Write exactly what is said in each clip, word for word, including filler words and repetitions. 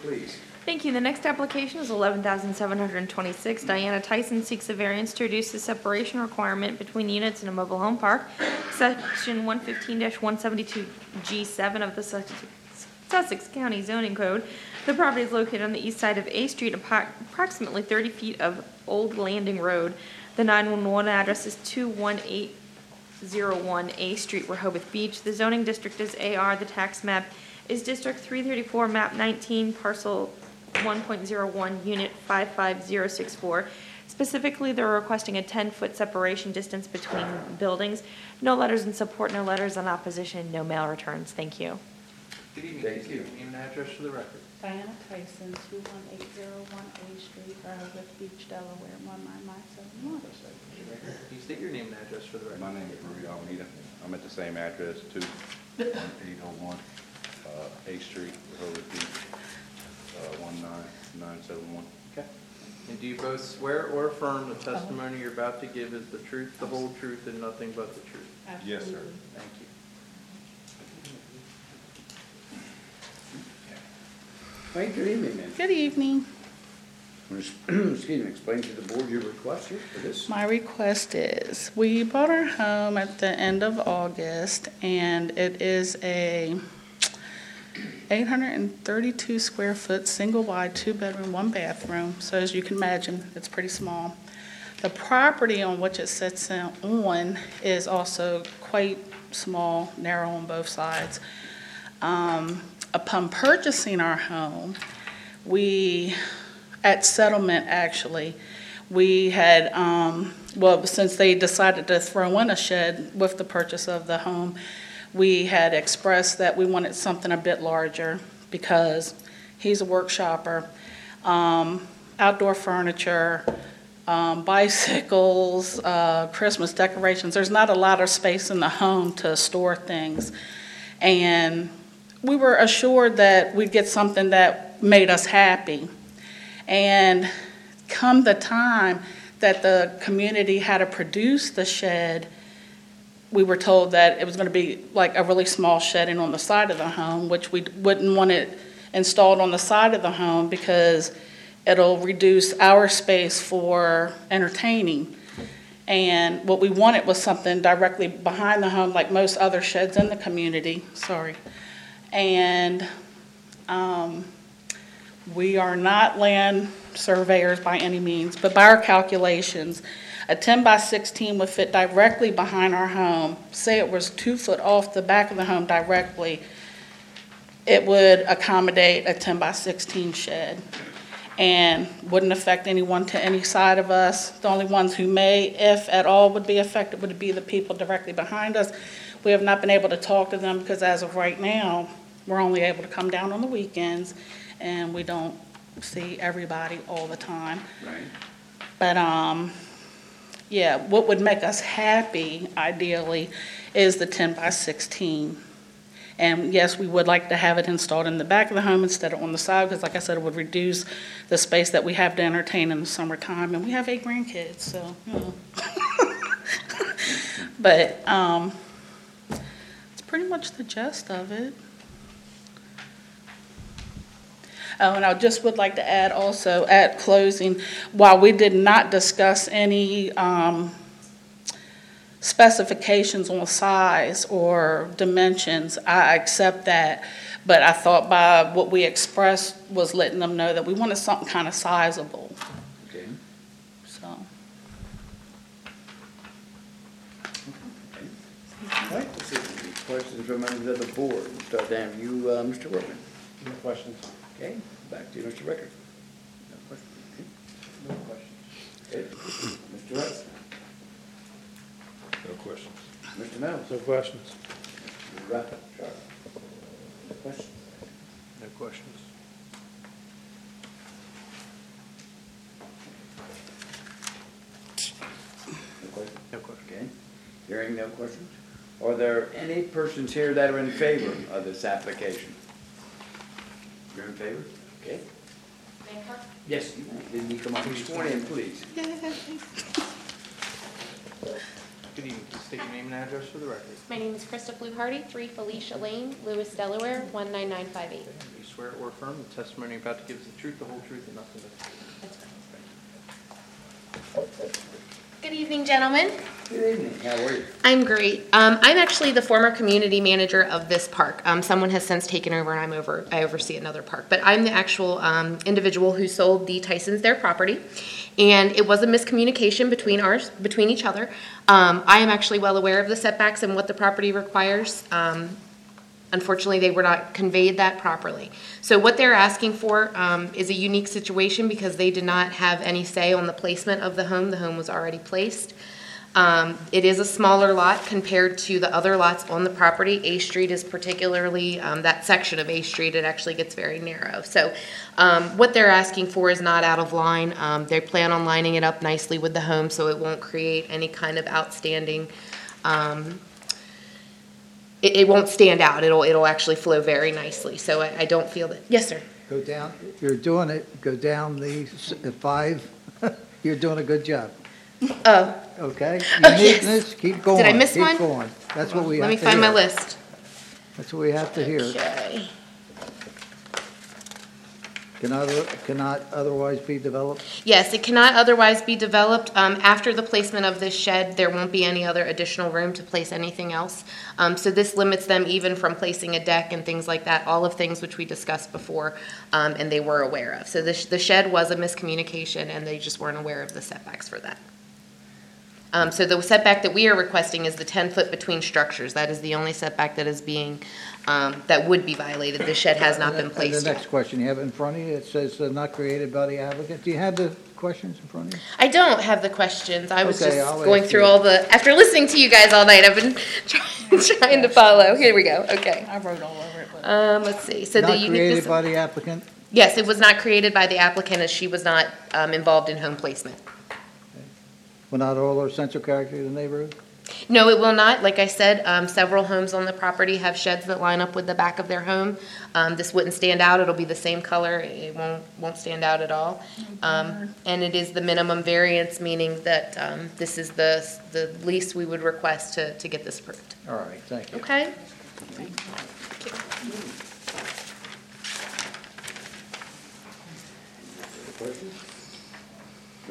please. Thank you. The next application is eleven thousand seven hundred twenty-six. Diana Tyson seeks a variance to reduce the separation requirement between units in a mobile home park. Section one fifteen one seventy-two G seven of the Sussex Sussex County Zoning Code. The property is located on the east side of A Street, appo- approximately thirty feet of Old Landing Road. The nine one one address is two one eight zero one A Street, Rehoboth Beach. The zoning district is A R. The tax map is District three thirty-four, map nineteen, parcel one point zero one, unit five five zero six four. Specifically, they're requesting a ten-foot separation distance between buildings. No letters in support, no letters in opposition, no mail returns. Thank you. Good evening. Thank Please you. give your name and address for the record. Diana Tyson, two one eight zero one A Street, Rehoboth Beach, Delaware, one nine nine seven one. Can you state your name and address for the record? My name is Marie Almeida. I'm at the same address, two one eight oh one, uh, A Street, Rehoboth Beach, uh, one nine nine seven one. Okay. And do you both swear or affirm the testimony you're about to give is the truth, the whole truth, and nothing but the truth? Yes, sir. Thank you. Hey, good evening, ma'am. Good evening. Excuse me, explain to the board your request here for this. My request is, we bought our home at the end of August, and it is a eight hundred thirty-two square foot, single wide, two bedroom, one bathroom. So as you can imagine, it's pretty small. The property on which it sits on is also quite small, narrow on both sides. Um, upon purchasing our home, we, at settlement actually, we had, um, well, since they decided to throw in a shed with the purchase of the home, we had expressed that we wanted something a bit larger because he's a workshopper, um, outdoor furniture, um, bicycles, uh, Christmas decorations. There's not a lot of space in the home to store things. And we were assured that we'd get something that made us happy. And come the time that the community had to produce the shed, we were told that it was going to be like a really small shedding on the side of the home, which we wouldn't want it installed on the side of the home because it'll reduce our space for entertaining. And what we wanted was something directly behind the home, like most other sheds in the community. Sorry. And um, we are not land surveyors by any means, but by our calculations, a ten by sixteen would fit directly behind our home. Say it was two foot off the back of the home directly, it would accommodate a ten by sixteen shed and wouldn't affect anyone to any side of us. The only ones who may, if at all, would be affected would be the people directly behind us. We have not been able to talk to them because as of right now, we're only able to come down on the weekends and we don't see everybody all the time. Right. But um, yeah, what would make us happy ideally is the ten by sixteen. And yes, we would like to have it installed in the back of the home instead of on the side because like I said, it would reduce the space that we have to entertain in the summertime. And we have eight grandkids, so, you know. But um, it's pretty much the gist of it. Oh, and I just would like to add also at closing, while we did not discuss any um, specifications on size or dimensions, I accept that. But I thought by what we expressed was letting them know that we wanted something kind of sizable. Okay. So, Okay. All right, let's see, any questions from members of the board? We'll start down with you, uh, Mister Workman. No questions. Okay, back to you, Mister Rickard. No questions. No questions. Okay. Mister Rice. No questions. Mister Mills. No questions. Mister Rupp. Sharp. No questions. No questions. No questions. No questions. Okay. Hearing no questions. Are there any persons here that are in favor of this application? You're in favor? Okay. Yes, you may. Then you come up and sworn in, please. Good evening. Please state your name and address for the record. My name is Krista Fluharty, three Felicia Lane, Lewis, Delaware, one nine nine five eight. Are you swear or affirm the testimony you're about to give is the truth, the whole truth, and nothing but the truth? Good evening, gentlemen. Good evening, how are you? I'm great. Um, I'm actually the former community manager of this park. Um, someone has since taken over, and I'm over. I oversee another park. But I'm the actual um, individual who sold the Tysons their property, and it was a miscommunication between ours, between each other. Um, I am actually well aware of the setbacks and what the property requires. Um, Unfortunately, they were not conveyed that properly. So what they're asking for um, is a unique situation because they did not have any say on the placement of the home. The home was already placed. Um, it is a smaller lot compared to the other lots on the property. A Street is particularly, um, that section of A Street, it actually gets very narrow. So um, what they're asking for is not out of line. Um, they plan on lining it up nicely with the home so it won't create any kind of outstanding um, It, it won't stand out. It'll it'll actually flow very nicely. So I, I don't feel that. Yes, sir. Go down, you're doing it, go down the s- the five, you're doing a good job, Oh, okay? Oh, yes. Uniqueness, keep going. I miss one? Keep going. That's what we let have me to find my hear. list. That's what we have to hear. Okay. Cannot, cannot otherwise be developed? Yes, it cannot otherwise be developed. Um, after the placement of this shed, there won't be any other additional room to place anything else. Um, so this limits them even from placing a deck and things like that, all of things which we discussed before, um, and they were aware of. So the, sh- the shed was a miscommunication, and they just weren't aware of the setbacks for that. Um, so the setback that we are requesting is the ten foot between structures. That is the only setback that is being, um, that would be violated. The shed has not been And placed The yet. next question you have in front of you, it says uh, not created by the applicant. Do you have the questions in front of you? I don't have the questions. I was Okay, just I'll going ask through you. all the, after listening to you guys all night, I've been trying, trying to follow. Here we go. Okay. I wrote all over it, but Um, let's see. So the Not created uniqueness. by the applicant? Yes, it was not created by the applicant as she was not, um, involved in home placement. Will not all our essential character of the neighborhood? No, it will not. Like I said, um, several homes on the property have sheds that line up with the back of their home. Um, this wouldn't stand out. It'll be the same color. It won't, won't stand out at all. Um, and it is the minimum variance, meaning that, um, this is the, the least we would request to, to get this approved. All right, thank you. Okay? Questions? No?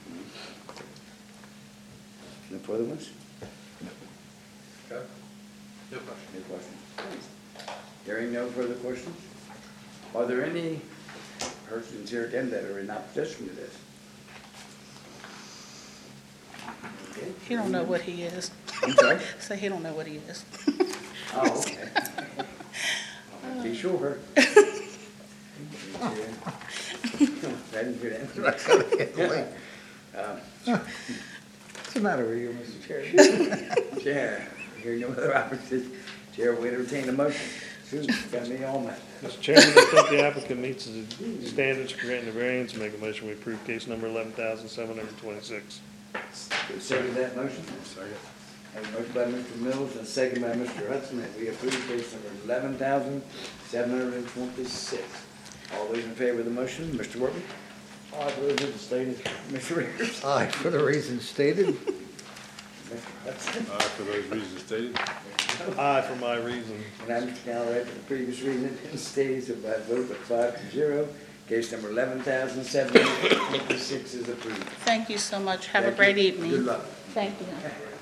No further ones? No No questions? Hearing no further questions? Are there any persons here again that are in opposition to this? Okay. he don't know what he is. I'm sorry? Say he don't know what he is. Oh, okay. Be sure. I didn't hear that. Um, What's the matter with you, Mister Chairman? Chair, hearing no other opposition, Chair will entertain a motion. Susan, got me all mad. Mister Chairman, I think the applicant meets the standards for granting the variance. Make a motion, we approve case number eleven thousand seven hundred twenty-six. Second that motion? Second. Have a motion by Mister Mills and a second by Mister Hudson that we approve case number eleven thousand seven hundred and twenty-six. All those in favor of the motion, Mister Workman? Aye, for those reasons stated. Mister Rickers? Aye, for the reasons stated. Mister Hudson? Aye, for those reasons stated. Aye, for my reason. And I'm now read for the previous reason and stated, so by a vote of five to zero, case number eleven thousand seven hundred twenty-six is approved. Thank you so much. Have a Thank great you. evening. Good luck. Thank you.